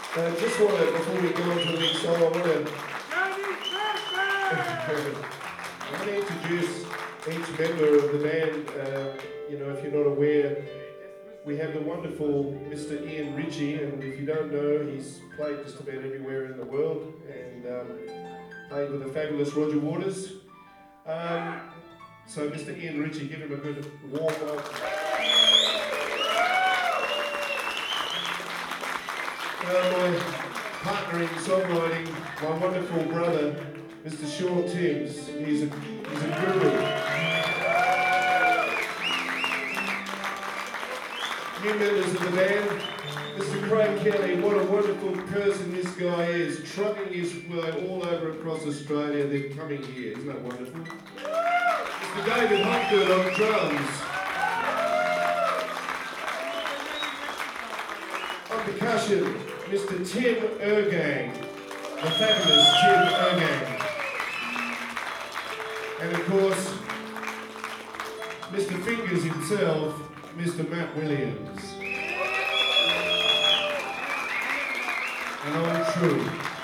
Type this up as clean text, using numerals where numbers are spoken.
Just want to, before we go on to the next song, I want to introduce each member of the band. If you're not aware, we have the wonderful Mr. Ian Ritchie, and if you don't know, he's played just about everywhere in the world, and played with the fabulous Roger Waters. So Mr. Ian Ritchie, give him a good warm welcome. My partner in songwriting, my wonderful brother, Mr. Sean Timms. He's a guru. New members of the band, Mr. Craig Kelly. What a wonderful person this guy is, trucking his way all over across Australia, then coming here. Isn't that wonderful? Mr. David Hopgood on drums. On percussion, Mr. Tim Ergang, the fabulous Tim Ergang. And of course, Mr. Fingers himself, Mr. Matt Williams. And I'm true.